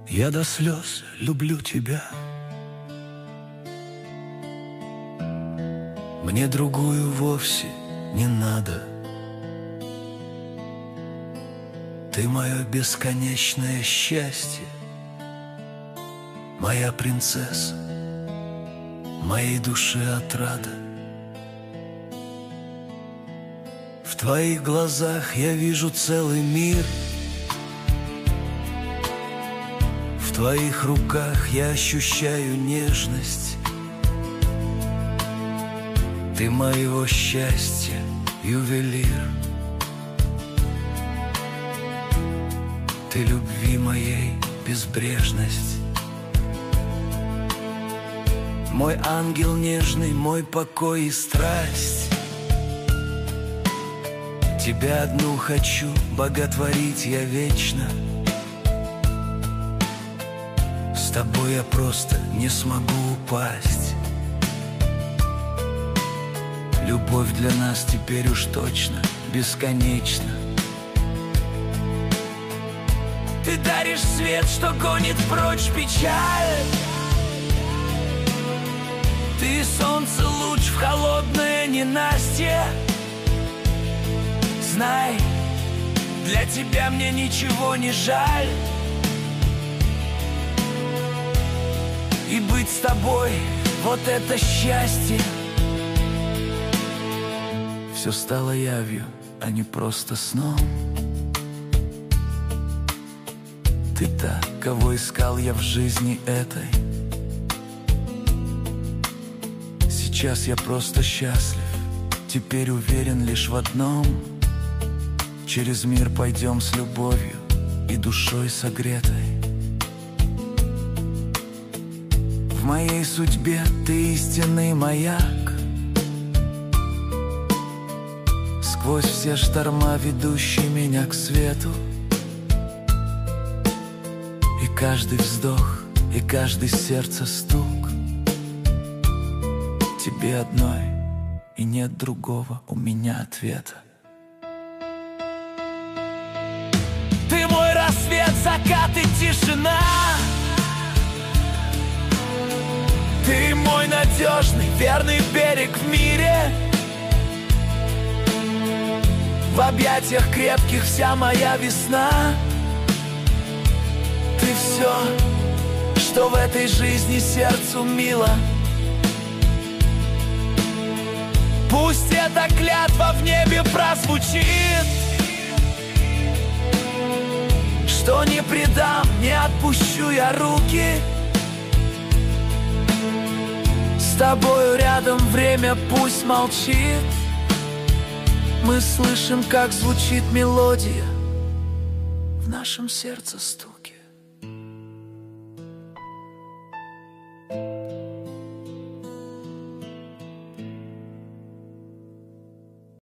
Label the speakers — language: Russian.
Speaker 1: Я до слез люблю тебя. Мне другую вовсе не надо. Ты мое бесконечное счастье, моя принцесса, моей душе отрада. В твоих глазах я вижу целый мир. В твоих руках я ощущаю нежность. Ты моего счастья ювелир. Ты любви моей безбрежность. Мой ангел нежный, мой покой и страсть. Тебя одну хочу боготворить я вечно. С тобой я просто не смогу упасть. Любовь для нас теперь уж точно бесконечна. Ты даришь свет, что гонит прочь печаль. Ты солнце луч в холодное ненастье. Знай, для тебя мне ничего не жаль. И быть с тобой — вот это счастье. Все стало явью, а не просто сном. Ты та, кого искал я в жизни этой. Сейчас я просто счастлив, теперь уверен лишь в одном: через мир пойдем с любовью и душой согретой. В моей судьбе ты истинный маяк, сквозь все шторма ведущий меня к свету. И каждый вздох, и каждый сердце стук тебе одной, и нет другого у меня ответа. Ты мой рассвет, закат и тишина. Ты мой надежный, верный берег в мире. В объятиях крепких вся моя весна. Ты все, что в этой жизни сердцу мило. Пусть эта клятва в небе прозвучит, что не предам, не отпущу я руки. С тобою рядом время пусть молчит. Мы слышим, как звучит мелодия, в нашем сердце стук.